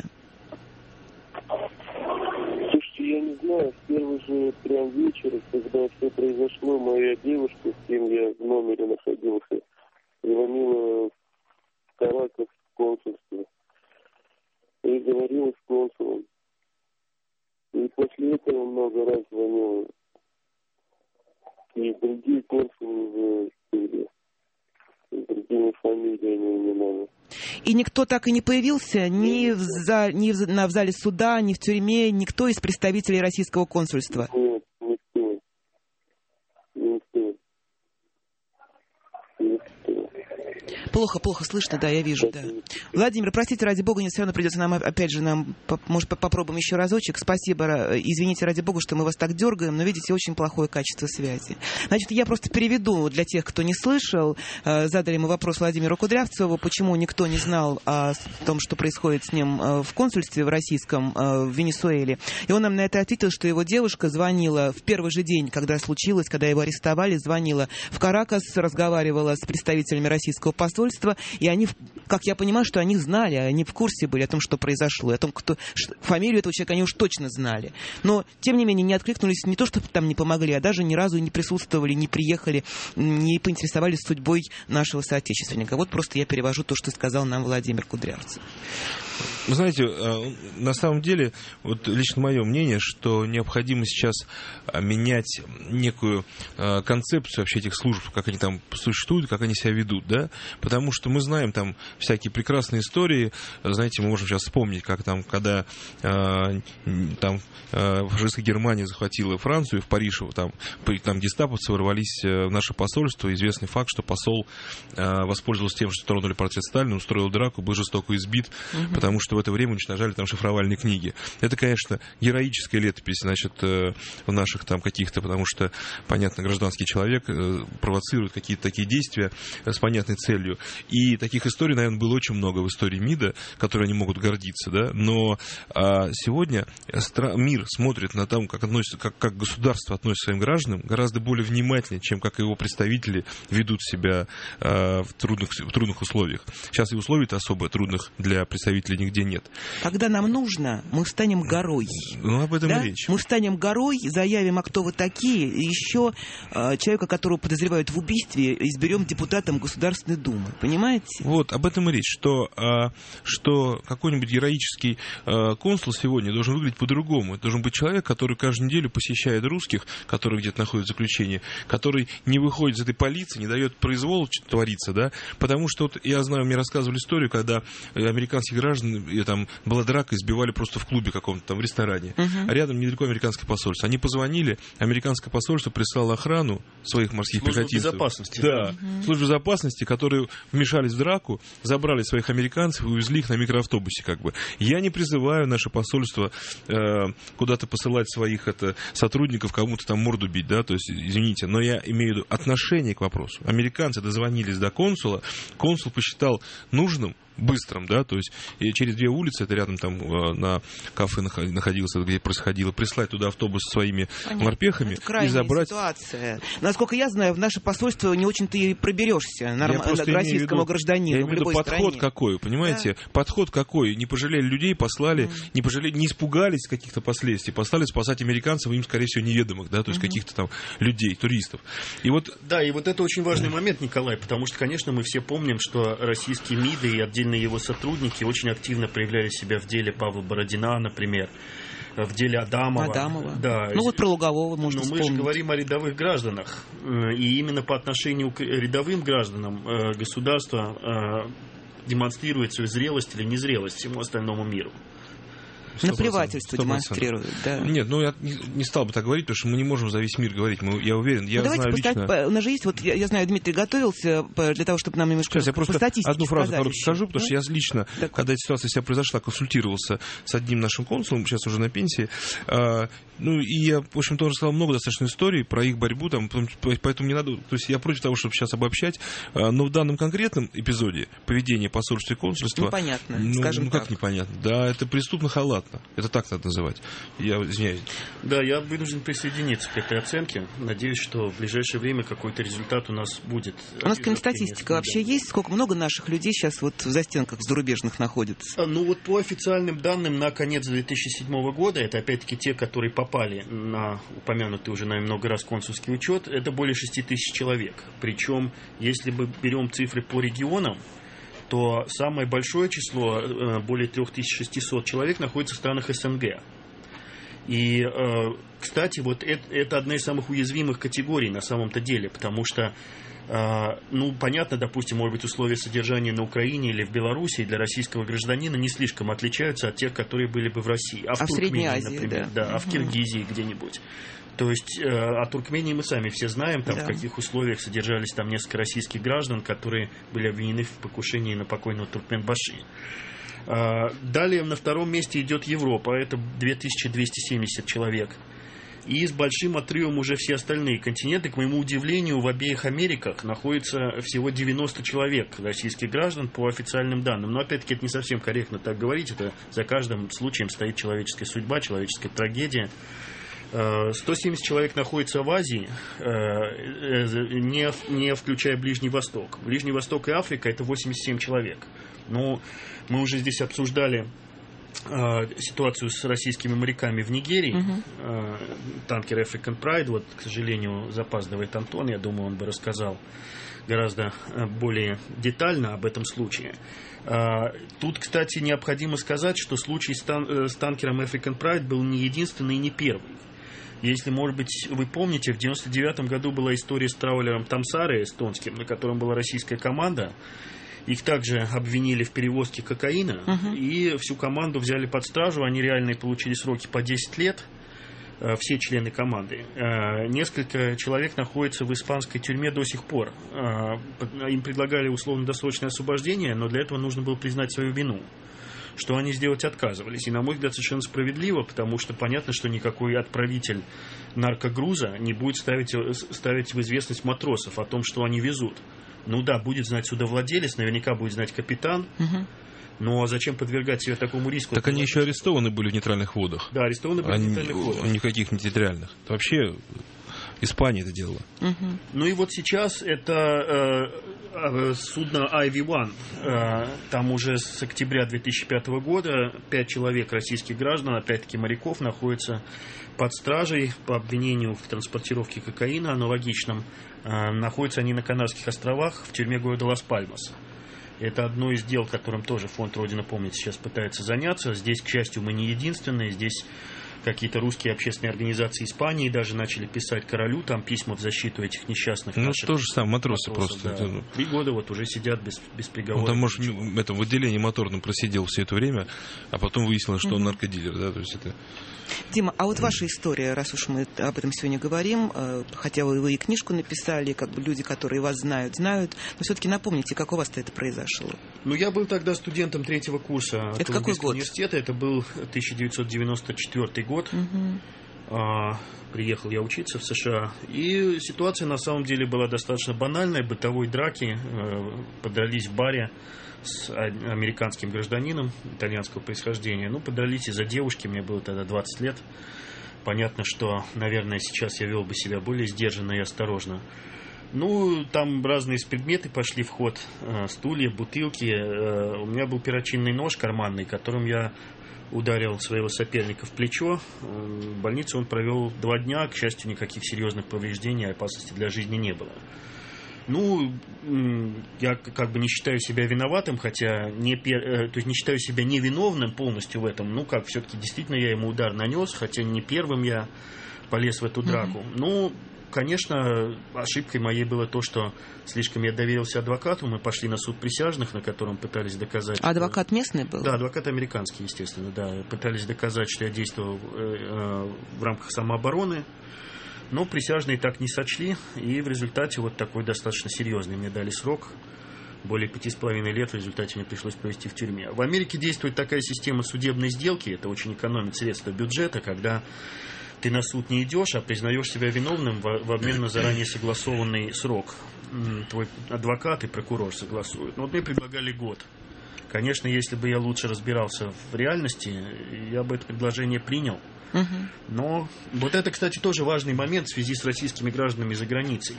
Слушайте, я не знаю, в первый же прям вечер, когда все произошло, моя девушка, с кем я в номере находился, звонила в Каракас в консульстве и говорила с консулом. И после этого много раз звонила. И другие консулы были с другими фамилиями, именами. И никто так и не появился ни в, за, ни в, на, в зале суда, ни в тюрьме, никто из представителей российского консульства? Нет, никто. Никто. Никто. Плохо, плохо слышно, да, я вижу, да. Владимир, простите, ради бога, не все равно придется нам, опять же, нам, может, попробуем еще разочек. Спасибо, извините, ради бога, что мы вас так дергаем, но, видите, очень плохое качество связи. Значит, я просто переведу для тех, кто не слышал. Задали мы вопрос Владимиру Кудрявцеву, почему никто не знал о том, что происходит с ним в консульстве в российском, в Венесуэле. И он нам на это ответил, что его девушка звонила в первый же день, когда случилось, когда его арестовали, звонила в Каракас, разговаривала с представителями российского посольства, и они, как я понимаю, что они знали, они в курсе были о том, что произошло, о том, кто, что, фамилию этого человека они уж точно знали. Но, тем не менее, не откликнулись не то, что там не помогли, а даже ни разу не присутствовали, не приехали, не поинтересовались судьбой нашего соотечественника. Вот просто я перевожу то, что сказал нам Владимир Кудрявцев. Вы знаете, на самом деле, вот лично мое мнение, что необходимо сейчас менять некую концепцию вообще этих служб, как они там существуют, как они себя ведут, да, потому что мы знаем там всякие прекрасные истории, знаете, мы можем сейчас вспомнить, как там, когда там фашистская Германия захватила Францию, в Париж, там, там гестаповцы ворвались в наше посольство, известный факт, что посол воспользовался тем, что тронули портрет Сталина, устроил драку, был жестоко избит, угу. потому что в это время уничтожали там шифровальные книги. Это, конечно, героическая летопись, значит, в наших там каких-то, потому что, понятно, гражданский человек провоцирует какие-то такие действия с понятной целью. И таких историй, наверное, было очень много в истории МИДа, которые они могут гордиться, да, но а, сегодня мир смотрит на то, как, относится, как, как государство относится к своим гражданам, гораздо более внимательнее, чем как его представители ведут себя а, в, трудных, в трудных условиях. Сейчас и условий-то особо трудных для представителей нигде нет. Когда нам нужно, мы встанем горой. Ну, об этом да? и речь. Мы встанем горой, заявим, а кто вы такие, и еще э, человека, которого подозревают в убийстве, изберем депутатом Государственной Думы. Понимаете? Вот, об этом и речь, что, а, что какой-нибудь героический а, консул сегодня должен выглядеть по-другому. Это должен быть человек, который каждую неделю посещает русских, которые где-то находятся в заключении, который не выходит из этой полиции, не дает произвол твориться, да, потому что вот я знаю, мне рассказывали историю, когда американских граждан, и там была драка, избивали просто в клубе каком-то, там в ресторане. Uh-huh. А рядом недалеко американское посольство. Они позвонили, американское посольство прислало охрану своих морских Службу пехотинцев. безопасности. Да, uh-huh. службу безопасности, которые вмешались в драку, забрали своих американцев и увезли их на микроавтобусе, как бы. Я не призываю наше посольство э, куда-то посылать своих это, сотрудников, кому-то там морду бить, да, то есть, извините, но я имею в виду отношение к вопросу. Американцы дозвонились до консула, консул посчитал нужным, быстрым, да, то есть и через две улицы, это рядом там на кафе находился, где происходило, прислать туда автобус со своими Понятно. морпехами это и забрать... ситуация. Насколько я знаю, в наше посольство не очень-то и проберешься норм... к российскому виду, гражданину. Я имею в виду подход стране. какой, понимаете? Да? Подход какой. Не пожалели людей, послали, mm. не пожалели, не испугались каких-то последствий, послали спасать американцев, им, скорее всего, неведомых, да, то есть mm-hmm. каких-то там людей, туристов. И вот... Да, и вот это очень важный момент, Николай, потому что, конечно, мы все помним, что российские МИДы и отдельные его сотрудники очень активно проявляли себя в деле Павла Бородина, например, в деле Адамова. Адамова. Да. Ну вот про Лугового можно Но вспомнить. мы же говорим о рядовых гражданах. И именно по отношению к рядовым гражданам государство демонстрирует свою зрелость или незрелость всему остальному миру. Наплевательство демонстрирует, да. Нет, ну я не, не стал бы так говорить, потому что мы не можем за весь мир говорить. Мы, я уверен, я ну, знаю давайте лично... По, у нас же есть, вот я, я знаю, Дмитрий готовился для того, чтобы нам немножко Сейчас я просто по статистике одну фразу короткую скажу, потому да? что я лично, так. когда эта ситуация вся произошла, консультировался с одним нашим консулом, сейчас уже на пенсии, а, ну и я, в общем, тоже сказал много достаточно историй про их борьбу, там, поэтому не надо, то есть я против того, чтобы сейчас обобщать, а, но в данном конкретном эпизоде поведение посольства и консульства... Непонятно, ну, скажем ну, как так. непонятно? Да, это преступно-халатно, это так надо называть. Я извиняюсь. Да, я вынужден присоединиться к этой оценке. Надеюсь, что в ближайшее время какой-то результат у нас будет. У нас какая-нибудь статистика вообще есть? Сколько много наших людей сейчас вот в застенках зарубежных находится? Ну вот по официальным данным на конец две тысячи седьмого года, это опять-таки те, которые попали на упомянутый уже нами много раз консульский учет, это более шести тысяч человек. Причем, если мы берем цифры по регионам, то самое большое число, более три тысячи шестьсот человек, находится в странах СНГ. И, кстати, вот это, это одна из самых уязвимых категорий на самом-то деле, потому что, ну, понятно, допустим, может быть, условия содержания на Украине или в Беларуси для российского гражданина не слишком отличаются от тех, которые были бы в России. А, а в, в Средней Азии, например, да. да, а в Киргизии где-нибудь. То есть э, о Туркмении мы сами все знаем, там, да. в каких условиях содержались там несколько российских граждан, которые были обвинены в покушении на покойного Туркменбаши. Э, далее на втором месте идет Европа, это две тысячи двести семьдесят человек. И с большим отрывом уже все остальные континенты. К моему удивлению, в обеих Америках находится всего девяносто человек российских граждан по официальным данным. Но опять-таки это не совсем корректно так говорить, это за каждым случаем стоит человеческая судьба, человеческая трагедия. сто семьдесят человек находится в Азии, не, не включая Ближний Восток. Ближний Восток и Африка – это восемьдесят семь человек. Но мы уже здесь обсуждали ситуацию с российскими моряками в Нигерии. Uh-huh. Танкер African Pride, вот, к сожалению, запаздывает Антон, я думаю, он бы рассказал гораздо более детально об этом случае. Тут, кстати, необходимо сказать, что случай с, тан- с танкером African Pride был не единственный и не первый. Если, может быть, вы помните, в девяносто девятом году была история с траулером Тамсаре эстонским, на котором была российская команда. Их также обвинили в перевозке кокаина, uh-huh. и всю команду взяли под стражу. Они реально получили сроки по десять лет, все члены команды. Несколько человек находятся в испанской тюрьме до сих пор. Им предлагали условно-досрочное освобождение, но для этого нужно было признать свою вину, что они сделать отказывались. И, на мой взгляд, совершенно справедливо, потому что понятно, что никакой отправитель наркогруза не будет ставить, ставить в известность матросов о том, что они везут. Ну да, будет знать судовладелец, наверняка будет знать капитан. Угу. Но зачем подвергать себя такому риску? Так они еще арестованы были в нейтральных водах. Да, арестованы были они, в нейтральных водах. Никаких не территориальных. Это вообще Испания это делала. Угу. Ну и вот сейчас это э, судно ай ви один. Э, там уже с октября две тысячи пятого года пять человек, российских граждан, опять-таки моряков, находятся под стражей по обвинению в транспортировке кокаина аналогичном. Э, находятся они на Канарских островах в тюрьме города Лас-Пальмас. Это одно из дел, которым тоже фонд «Родина помнит» сейчас пытается заняться. Здесь, к счастью, мы не единственные. Здесь какие-то русские общественные организации Испании даже начали писать королю там письма в защиту этих несчастных. Ну, то же самое, матросы, матросы просто. Да. Три года вот уже сидят без, без приговора. Он там, может, в, этом, в отделении моторном просидел все это время, а потом выяснилось, что mm-hmm. он наркодилер, да, то есть это... Дима, а вот ваша история, раз уж мы об этом сегодня говорим, хотя вы, вы и книжку написали, как бы люди, которые вас знают, знают, но все-таки напомните, как у вас-то это произошло? Ну, я был тогда студентом третьего курса это какой год? Университета, это был тысяча девятьсот девяносто четвёртый год. Угу. А, приехал я учиться в США, и ситуация на самом деле была достаточно банальная, бытовой драки, подрались в баре с американским гражданином итальянского происхождения. Ну, подрались из-за девушки, мне было тогда двадцать лет. Понятно, что, наверное, сейчас я вел бы себя более сдержанно и осторожно. Ну, там разные предметы пошли в ход, стулья, бутылки. У меня был перочинный нож карманный, которым я ударил своего соперника в плечо. В больнице он провел два дня. К счастью, никаких серьезных повреждений и опасности для жизни не было. Ну, я как бы не считаю себя виноватым, хотя не, пер... то есть не считаю себя невиновным полностью в этом. Ну, как, все-таки действительно я ему удар нанес, хотя не первым я полез в эту драку. Mm-hmm. Ну, конечно, ошибкой моей было то, что слишком я доверился адвокату. Мы пошли на суд присяжных, на котором пытались доказать... А адвокат местный был? Да, адвокат американский, естественно, да. Пытались доказать, что я действовал в рамках самообороны. Но присяжные так не сочли, и в результате вот такой достаточно серьезный мне дали срок. Более пяти с половиной лет в результате мне пришлось провести в тюрьме. В Америке действует такая система судебной сделки, это очень экономит средства бюджета, когда ты на суд не идешь, а признаешь себя виновным в, в обмен на заранее согласованный срок. Твой адвокат и прокурор согласуют. Но вот мне предлагали год. Конечно, если бы я лучше разбирался в реальности, я бы это предложение принял. Но вот это, кстати, тоже важный момент в связи с российскими гражданами за границей.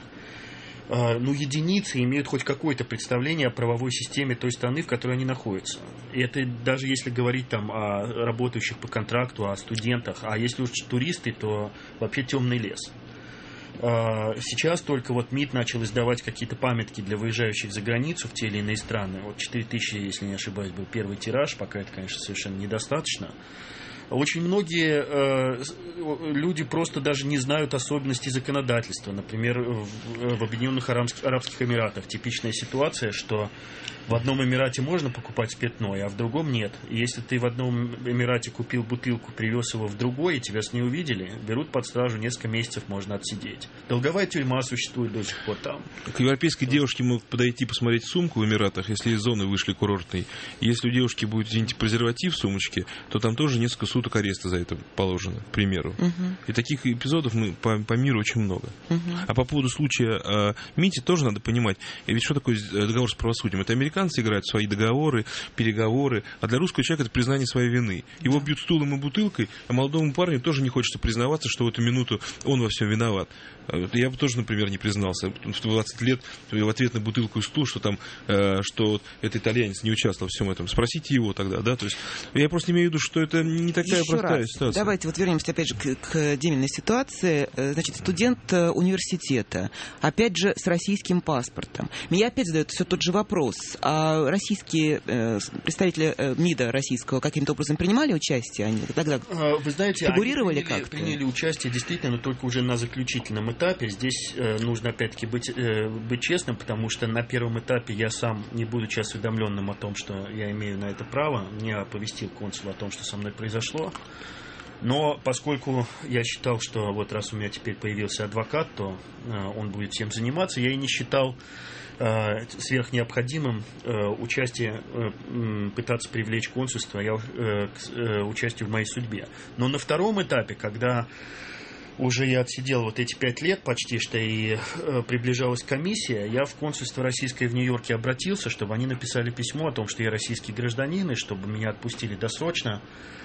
Ну, единицы имеют хоть какое-то представление о правовой системе той страны, в которой они находятся. И это даже если говорить там о работающих по контракту, о студентах, а если уж туристы, то вообще темный лес. Сейчас только вот МИД начал издавать какие-то памятки для выезжающих за границу в те или иные страны. Вот четыре тысячи, если не ошибаюсь, был первый тираж, пока это, конечно, совершенно недостаточно. Очень многие э, люди просто даже не знают особенностей законодательства. Например, в, в Объединенных Арабских, Арабских Эмиратах типичная ситуация, что в одном Эмирате можно покупать спиртное, а в другом нет. И если ты в одном Эмирате купил бутылку, привез его в другой, и тебя с ней увидели, берут под стражу, несколько месяцев можно отсидеть. Долговая тюрьма существует до сих пор там. К европейской девушке могут подойти посмотреть сумку в Эмиратах, если из зоны вышли курортной. И если у девушки будет, извините, презерватив в сумочке, то там тоже несколько суток ареста за это положено, к примеру. Угу. И таких эпизодов мы, по, по миру очень много. Угу. А по поводу случая э, Мити тоже надо понимать, ведь что такое договор с правосудием? Это американцы играют в свои договоры, переговоры, а для русского человека это признание своей вины. Его бьют стулом и бутылкой, а молодому парню тоже не хочется признаваться, что в эту минуту он во всем виноват. Я бы тоже, например, не признался в двадцать лет в ответ на бутылку и стул, что там, э, что этот итальянец не участвовал в всем этом. Спросите его тогда, да, то есть я просто имею в виду, что это не такая Еще простая раз. ситуация. Давайте вот вернемся опять же к, к Диминой ситуации. Значит, студент университета, опять же, с российским паспортом. Меня опять задает все тот же вопрос. А российские э, представители э, МИДа российского каким-то образом принимали участие? Они тогда Вы знаете, фигурировали они приняли, как-то? приняли участие действительно, но только уже на заключительном этапе. Здесь э, нужно опять-таки быть, э, быть честным, потому что на первом этапе я сам, не будучи осведомленным о том, что я имею на это право, не оповестил консула о том, что со мной произошло. Но поскольку я считал, что вот раз у меня теперь появился адвокат, то э, он будет всем заниматься, я и не считал э, сверхнеобходимым э, участие, э, пытаться привлечь консульство я, э, к э, участию в моей судьбе. Но на втором этапе, когда уже я отсидел вот эти пять лет почти что, и э, приближалась комиссия, я в консульство российское в Нью-Йорке обратился, чтобы они написали письмо о том, что я российский гражданин, и чтобы меня отпустили досрочно,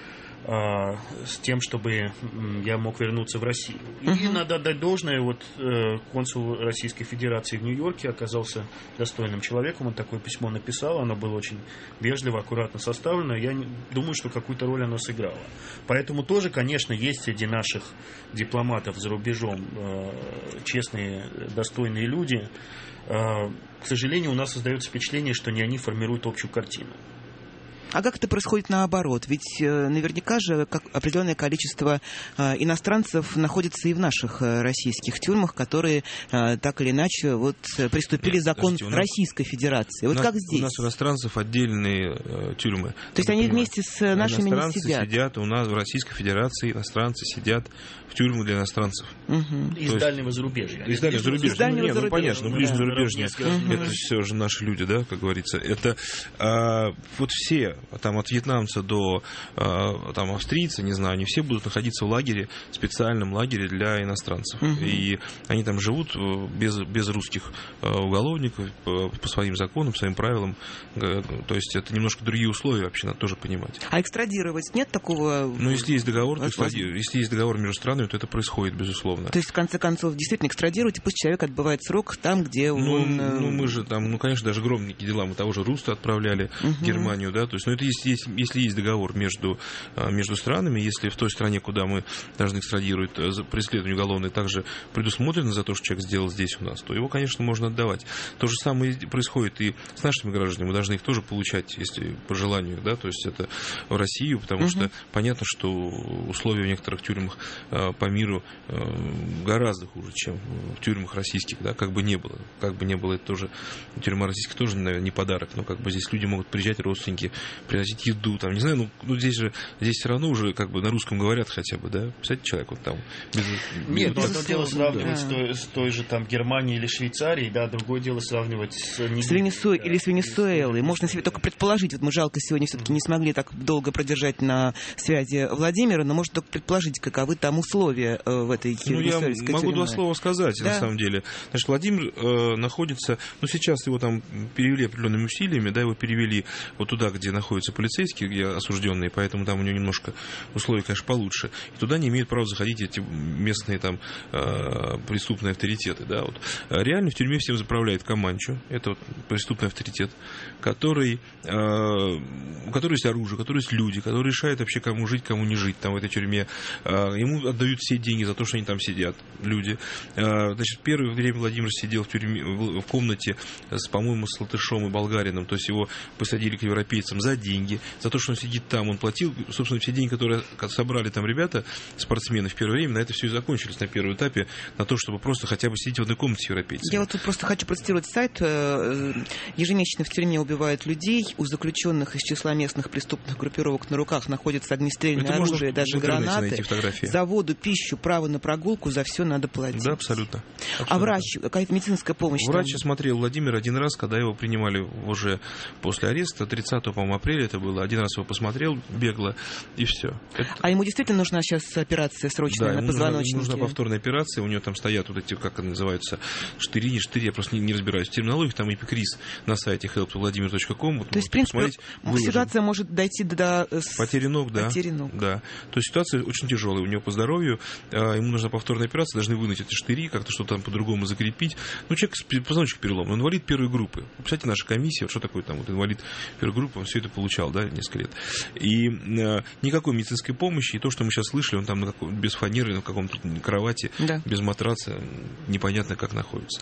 э, с тем, чтобы э, я мог вернуться в Россию. И uh-huh. надо отдать должное, вот э, консул Российской Федерации в Нью-Йорке оказался достойным человеком, он такое письмо написал, оно было очень вежливо, аккуратно составлено, я не, думаю, что какую-то роль оно сыграло. Поэтому тоже, конечно, есть среди наших дипломатов за рубежом э, честные, достойные люди. Э, к сожалению, у нас создается впечатление, что не они формируют общую картину. А как это происходит наоборот? Ведь э, наверняка же как определенное количество э, иностранцев находится и в наших э, российских тюрьмах, которые э, так или иначе вот, приступили Нет, закон подождите, нас, Российской Федерации. Вот нас, как здесь? У нас у иностранцев отдельные э, тюрьмы. То есть они понимаете? вместе с нашими иностранцы не сидят? сидят, у нас в Российской Федерации иностранцы сидят в тюрьму для иностранцев. Угу. Из дальнего зарубежья. Из дальнего зарубежья. Из дальнего ну, зарубежья. Ну, понятно, ну, ближнего да, зарубежья. угу. Это все же наши люди, да, как говорится. Это а, вот все, там, от вьетнамца до а, там, австрийца, не знаю, они все будут находиться в лагере, специальном лагере для иностранцев. Угу. И они там живут без, без русских уголовников, по, по своим законам, своим правилам. То есть это немножко другие условия, вообще надо тоже понимать. А экстрадировать нет такого? Ну, если есть договор, то экстради... если есть договор между странами, то это происходит, безусловно. То есть, в конце концов, действительно экстрадируйте, пусть человек отбывает срок там, где ну, он... Ну, мы же там, ну, конечно, даже громкие дела, мы того же Руста отправляли uh-huh. в Германию, да, то есть, ну, это есть, есть, если есть договор между, между странами, если в той стране, куда мы должны экстрадировать за преследование уголовное, также предусмотрено за то, что человек сделал здесь у нас, то его, конечно, можно отдавать. То же самое происходит и с нашими гражданами, мы должны их тоже получать, если по желанию, да, то есть это в Россию, потому uh-huh. что понятно, что условия в некоторых тюрьмах по миру гораздо хуже, чем в тюрьмах российских, да, как бы не было. Как бы не было, это тоже, тюрьма российских тоже, наверное, не подарок, но как бы здесь люди могут приезжать, родственники, приносить еду, там, не знаю, ну, ну здесь же, здесь все равно уже как бы на русском говорят хотя бы, да, представляете, человек вот там. Без, Нет, без, одно без, дело сравнивать да. с, той, с той же там Германией или Швейцарией, да, другое дело сравнивать с... С Венесуэлой да, или с Венесуэлой. Можно себе только предположить, вот мы жалко сегодня все-таки не смогли так долго продержать на связи Владимира, но можно только предположить, каковы там условия в этой ну, венесуэльской я могу тюрьме. два слова сказать, да. на самом деле. Значит, Владимир э, находится, ну, сейчас его там перевели определенными усилиями, да, его перевели вот туда, где находятся полицейские, где осужденные, поэтому там у него немножко условия, конечно, получше. И туда не имеют права заходить эти местные там э, преступные авторитеты, да, вот. Реально в тюрьме всем заправляет Каманчо, это вот преступный авторитет, который, э, у которого есть оружие, у которого есть люди, который решает вообще, кому жить, кому не жить там в этой тюрьме. Э, ему отдают все деньги за то, что они там сидят, люди. Э, значит, первое время Владимир сидел в тюрьме, в, в комнате с, по-моему, с латышом и болгарином, то есть его посадили к европейцам за деньги, за то, что он сидит там, он платил, собственно, все деньги, которые собрали там ребята, спортсмены в первое время, на это все и закончились на первом этапе, на то, чтобы просто хотя бы сидеть в одной комнате с европейцами. Я вот тут просто хочу процитировать сайт. Ежемесячно в тюрьме убивают людей, у заключенных из числа местных преступных группировок на руках находится огнестрельное это оружие, даже гранаты. За воду, пищу, право на прогулку, за все надо платить. Да, абсолютно. абсолютно. А врач, какая-то медицинская помощь? Врач там? осмотрел Владимира один раз, когда его принимали уже после ареста, тридцатого, по-моему, апреля это было. Один раз его посмотрел бегло, и все. Это... А ему действительно нужна сейчас операция срочная да, на позвоночнике? Нужна, нужна повторная операция. У него там стоят вот эти, как они называются, штыри, не штыри, я просто не, не разбираюсь в терминологии. Там эпикриз на сайте хелп владимир точка ком. Вот, то есть, в принципе, выложим. Ситуация может дойти до... Потери ног, да. Потери ног. Да. То есть ситуация очень тяжелая у него по здоровью. Ему нужна повторная операция, должны вынуть эти штыри, как-то что-то там по-другому закрепить. Ну, человек с позвоночник перелом, он инвалид первой группы. Представляете, наша комиссия, вот что такое там, вот инвалид первой группы, он все это получал, да, несколько лет. И э, никакой медицинской помощи, и то, что мы сейчас слышали, он там на каком, без фанеры, на каком-то кровати, да. без матраца, непонятно, как находится.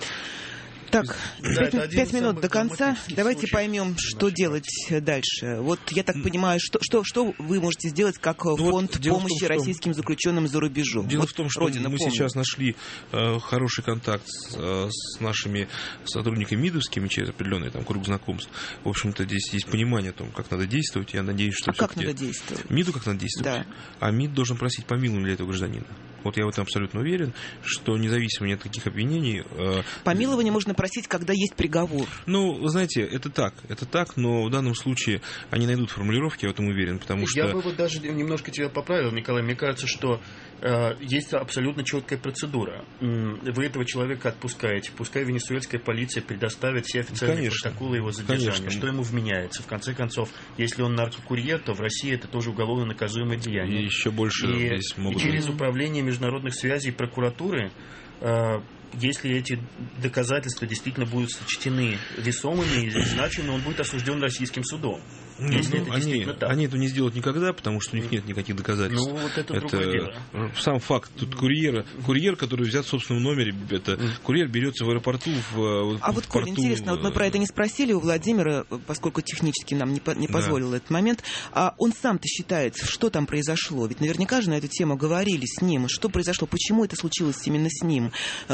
Так, да, пять, пять минут до конца. Давайте поймем, что делать дальше. Вот я так понимаю, что, что, что вы можете сделать как ну фонд вот помощи том, российским заключенным за рубежом? Дело вот в том, что Родина мы помнит. сейчас нашли э, хороший контакт с, э, с нашими сотрудниками МИДовскими через определенный там, круг знакомств. В общем-то, здесь есть понимание о том, как надо действовать. Я надеюсь, что а как надо действовать? МИДу как надо действовать? Да. А МИД должен просить помилования для этого гражданина. Вот я в этом абсолютно уверен, что независимо ни от каких обвинений... Э, помилование можно просить, когда есть приговор. Ну, вы знаете, это так, это так, но в данном случае они найдут формулировки, я в этом уверен, потому что... Я бы вот даже немножко тебя поправил, Николай, мне кажется, что э, есть абсолютно четкая процедура. Вы этого человека отпускаете, пускай венесуэльская полиция предоставит все официальные Конечно. протоколы его задержания, Конечно. что ему вменяется. В конце концов, если он наркокурьер, то в России это тоже уголовно наказуемое деяние. И еще больше и, здесь могут... И через управление международных связей прокуратуры э, если эти доказательства действительно будут сочтены весомыми и значимыми, он будет осужден российским судом. Если ну, это они, так. они этого не сделают никогда, потому что у них нет никаких доказательств. Ну, вот это, это другое дело. Сам факт тут курьера, курьер, который взят в собственном номере, это курьер берется в аэропорту, в, а в вот, порту. Коль, интересно, вот мы про это не спросили у Владимира, поскольку технически нам не, не позволил да. этот момент. А он сам-то считает, что там произошло? Ведь наверняка же на эту тему говорили с ним. Что произошло? Почему это случилось именно с ним?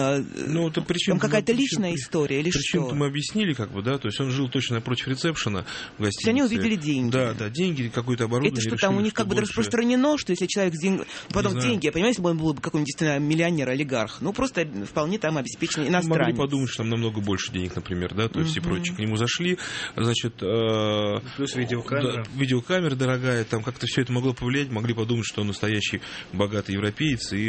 Ну, это причин, там какая-то причин, личная причин, история или причину-то что? мы объяснили, как бы, да, то есть он жил точно напротив ресепшена в гостинице. То есть они увидели деньги. Да, да, деньги, какое-то оборудование. Это что решили, там у них что как бы больше... распространено, что если человек с деньгами... Потом деньги, я понимаю, если бы он был бы какой-нибудь действительно миллионер, олигарх, ну просто вполне там обеспеченный иностранец. Могли подумать, что там намного больше денег, например, да, то есть uh-huh. и прочее. К нему зашли, значит... Э... Плюс видеокамера. Да, видеокамера дорогая, там как-то все это могло повлиять, могли подумать, что он настоящий богатый европеец и э,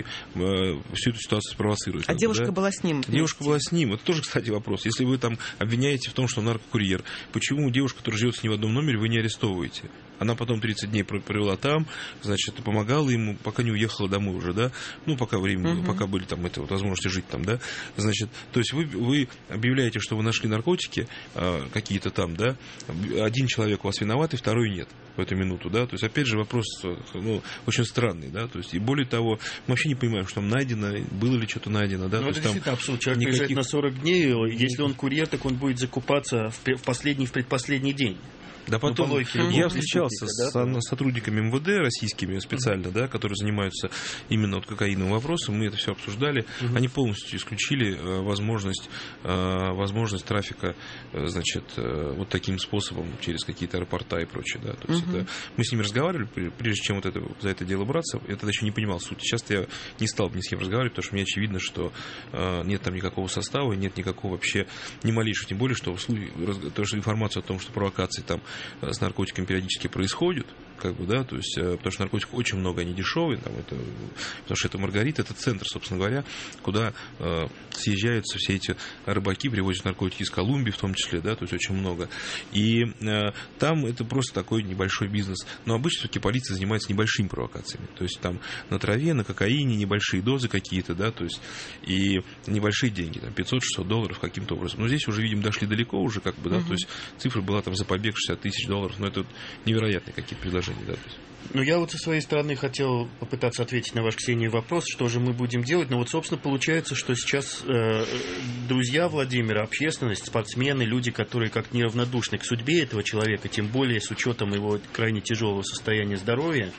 всю эту ситуацию спровоцирует. А девушка бы, да? была с ним? Девушка была с ним. Это тоже, кстати, вопрос. Если вы там обвиняете в том, что он наркокурьер, почему девушку, которая живет с ним в одном номере, вы не арестовываете? Она потом тридцать дней провела там, значит, помогала ему, пока не уехала домой уже, да, ну, пока время, uh-huh. пока были там, это, вот, возможности жить там, да, значит, то есть вы, вы объявляете, что вы нашли наркотики э, какие-то там, да, один человек у вас виноват, и второй нет в эту минуту, да, то есть, опять же, вопрос, ну, очень странный, да, то есть, и более того, мы вообще не понимаем, что там найдено, было ли что-то найдено, да. Ну, это действительно абсурд, человек никаких... приезжает на сорок дней, если он курьер, так он будет закупаться в последний, в предпоследний день. Да потом, ну, я встречался с да? сотрудниками эм вэ дэ российскими специально, uh-huh. да, которые занимаются именно вот кокаиновым вопросом, мы это все обсуждали, uh-huh. они полностью исключили э, возможность, э, возможность трафика, э, значит, э, вот таким способом через какие-то аэропорта и прочее, да, то есть uh-huh. это, мы с ними разговаривали, прежде чем вот это, за это дело браться, я тогда еще не понимал сути, сейчас я не стал ни с кем разговаривать, потому что мне очевидно, что э, нет там никакого состава, нет никакого вообще, ни малейшего, тем более, что, то, что информацию о том, что провокации там с наркотиками периодически происходят, как бы, да, то есть, потому что наркотиков очень много, они дешевые, там, это, потому что это Маргарита, это центр, собственно говоря, куда э, съезжаются все эти рыбаки, привозят наркотики из Колумбии, в том числе, да, то есть очень много. И э, там это просто такой небольшой бизнес. Но обычно все-таки полиция занимается небольшими провокациями, то есть там на траве, на кокаине небольшие дозы какие-то, да, то есть и небольшие деньги, там пятьсот-шестьсот долларов каким-то образом. Но здесь уже, видим, дошли далеко уже, как бы, да, uh-huh. то есть цифра была там за побег шестьдесят тысяч долларов, но это невероятные какие-то предложения, да, то есть. Ну, я вот со своей стороны хотел попытаться ответить на ваш, Ксения, вопрос, что же мы будем делать. Но вот, собственно, получается, что сейчас э, друзья Владимира, общественность, спортсмены, люди, которые как неравнодушны к судьбе этого человека, тем более с учетом его крайне тяжелого состояния здоровья,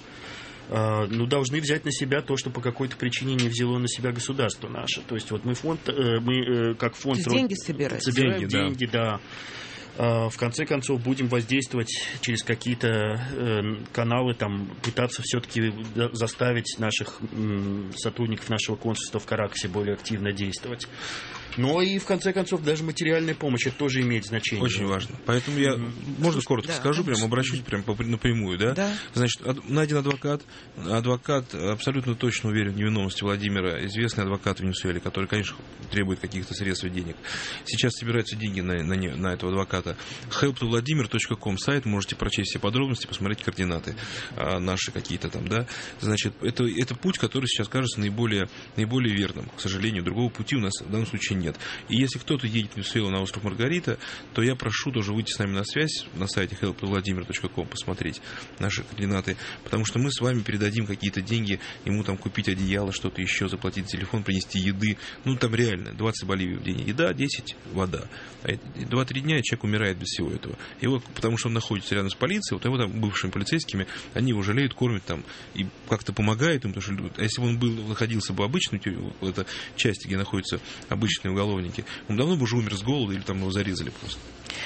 э, ну, должны взять на себя то, что по какой-то причине не взяло на себя государство наше. То есть вот мы фонд, э, мы э, как фонд... Деньги собираем. Собираем деньги, деньги, да. да. в конце концов будем воздействовать через какие-то каналы, там, пытаться все-таки заставить наших сотрудников нашего консульства в Каракасе более активно действовать. Но и, в конце концов, даже материальная помощь, это тоже имеет значение. Очень важно. Поэтому я, mm-hmm. можно коротко да, скажу, прям обращусь прям напрямую, да? да? Значит, найден адвокат, адвокат абсолютно точно уверен в невиновности Владимира, известный адвокат в Венесуэле, который, конечно, требует каких-то средств и денег. Сейчас собираются деньги на, на, на этого адвоката. help to vladimir точка com сайт, можете прочесть все подробности, посмотреть координаты а, наши какие-то там, да? Значит, это, это путь, который сейчас кажется наиболее, наиболее верным. К сожалению, другого пути у нас в данном случае нет. И если кто-то едет в Венесуэлу на остров Маргарита, то я прошу тоже выйти с нами на связь на сайте help to vladimir точка com, посмотреть наши координаты, потому что мы с вами передадим какие-то деньги, ему там купить одеяло, что-то еще, заплатить телефон, принести еды. Ну, там реально двадцать боливий в день еда, десять вода. А два-три дня человек умирает без всего этого. Его, потому что он находится рядом с полицией, вот его там бывшими полицейскими, они его жалеют, кормят там и как-то помогают им, потому что если бы он был, находился бы в обычной в этой части, где находятся обычные уголовники, он давно бы уже умер с голода или там его зарезали просто.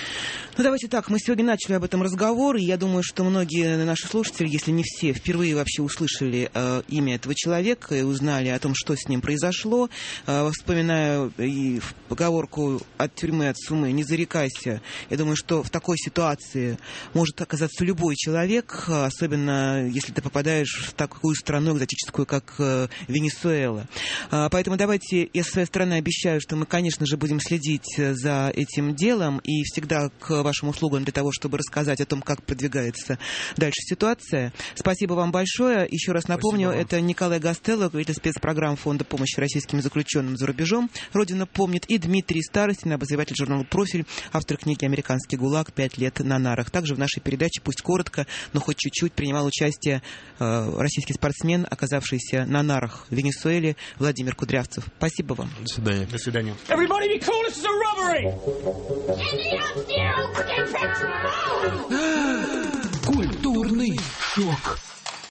Ну, давайте так, мы сегодня начали об этом разговор, и я думаю, что многие наши слушатели, если не все, впервые вообще услышали э, имя этого человека и узнали о том, что с ним произошло. Э, вспоминаю и поговорку «от тюрьмы, от сумы не зарекайся». Я думаю, что в такой ситуации может оказаться любой человек, особенно если ты попадаешь в такую страну экзотическую, как э, Венесуэла. Э, поэтому давайте, я со своей стороны обещаю, что мы, конечно же, будем следить за этим делом и всегда к вашим услугам для того, чтобы рассказать о том, как продвигается дальше ситуация. Спасибо вам большое. Еще раз напомню, это Николай Гастелло, руководитель спецпрограмм Фонда помощи российским заключенным за рубежом. Родина помнит. И Дмитрий Старостин, обозреватель журнала «Профиль», автор книги «Американский ГУЛАГ. Пять лет на нарах». Также в нашей передаче, пусть коротко, но хоть чуть-чуть, принимал участие э, российский спортсмен, оказавшийся на нарах в Венесуэле, Владимир Кудрявцев. Спасибо вам. До свидания. До свидания. Everybody be cool, this is a robbery! Культурный шок.